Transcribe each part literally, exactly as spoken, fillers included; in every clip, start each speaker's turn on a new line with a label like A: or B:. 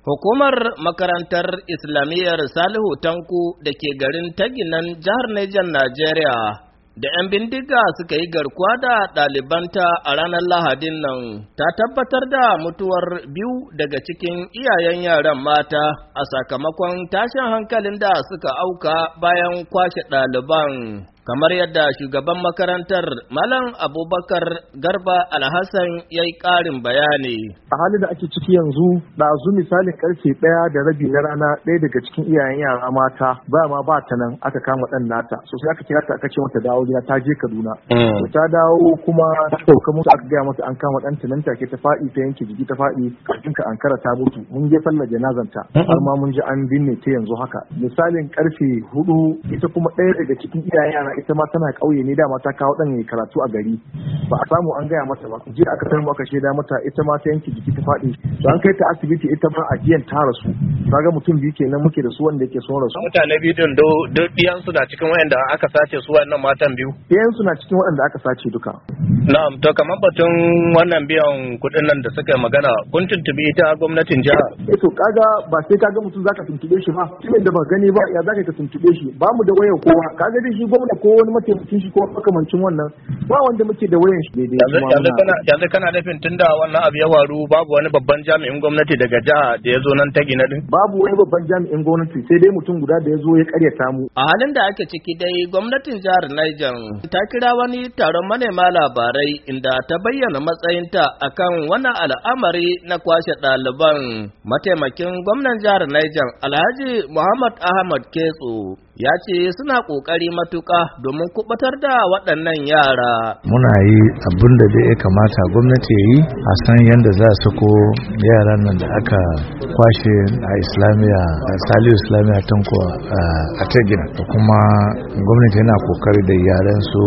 A: Hukumar makarantar Islamiyyar Salihu Tanku da ke garin Taginan jihar Nijar Najeriya da ‘yan bindiga suka yi garkuwa da ɗalibanta a ranar Lahadin nan ta tabbatar da mutuwar biyu daga cikin iyayen yaran mata a sakamakon tashin hankalin da suka auka bayan kwashe ɗaliban. Kamar yadda shugaban makarantar Malam Abubakar Garba Alhassan ya yi ƙarin bayani.
B: A halin da ake ciki yanzu, ɗazu misalin karfe ɗaya da rabi na rana ɗaya daga cikin iyayen yara mata ba ma ba ta nan aka kama ɗan nata. So sai aka kira ta aka ce mata dawo gida ta je Kaduna. Ta dawo kuma ta sauka musu aka gaya mata an kama ɗanta nan take ta faɗi ta yanke jiki ta faɗi kafin ka ankara ta mutu. Mun je sallar janazanta har ma mun ji an binne ta yanzu haka. Misalin karfe hudu ita kuma ɗaya daga cikin iyayen yara ita ma tana ƙauye ne dama ta kawo ɗan karatu a gari ba a samu an gaya mata ba jiya aka tarmo aka shaida mata ita ma ta yanke jiki ta faɗi to an kai ta asibiti ita ma a jiyan ta rasu kaga mutum biyu kenan muke da su wanda yake son rasu
C: mutane biyu din do diyan su na cikin wayanda aka sace su wannan matan biyu
B: diyan su na cikin wayanda aka sace duka
C: na'am to kamar batun wannan biyan kuɗin nan da suka magana kun tuntubi ita gwamnatin jiha
B: eh to kaga ba sai kaga mutum zaka tuntube shi ba kimin da ba gani ba ya zaka ka tuntube shi ba mu da wayar kowa kaga dai shi gwamnati ko wani mataimakin shi ko makamancin wannan ba wanda muke da wayan shi daidai
C: yanzu kana yanzu kana nufin tunda wannan abu ya waru babu wani babban jami'in gwamnati daga jiha da ya zo nan ta gina din
B: babu wani babban jami'in gwamnati sai dai mutum guda da ya zo ya karyata mu
A: a halin da ake ciki dai gwamnatin jihar Niger ta kira wani taron manema labarai inda ta bayyana matsayinta akan wannan al'amari na kwashe ɗaliban mataimakin gwamnan jihar Niger Alhaji Muhammad Ahmad Ketso ya ce suna ƙoƙari matuƙa domin kubatar da waɗannan yara.
D: Muna yi abin da ya kamata gwamnati ya yi a san yadda za su ko yaran nan da aka kwashe a Islamiyya a Salihu Islamiyya Tanko a Tagina da kuma gwamnati yana ƙoƙari da yaran su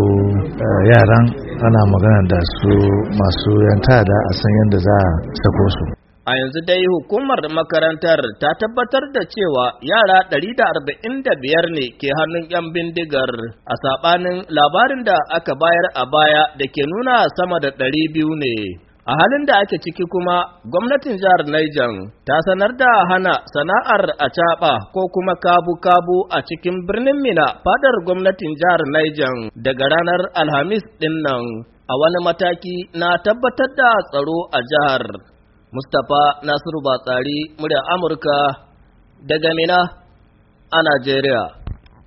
D: yaran ana magana da su masu yanta da a san yadda za a sako su.
A: A yanzu dai hukumar makarantar ta tabbatar da cewa yara ɗari da arba'in da biyar ne ke hannun 'yan bindigar a saɓanin labarin da aka bayar a baya da ke nuna sama da ɗari biyu ne. A halin da ake ciki kuma gwamnatin jihar Niger ta sanar da hana sana'ar acaɓa ko kuma kabu-kabu a cikin birnin Mina fadar gwamnatin jihar Niger daga ranar Alhamis ɗin nan a wani mataki na tabbatar da tsaro a jihar. Mustapha Nasiru Batsari, murya Amurka daga Mina a Najeriya.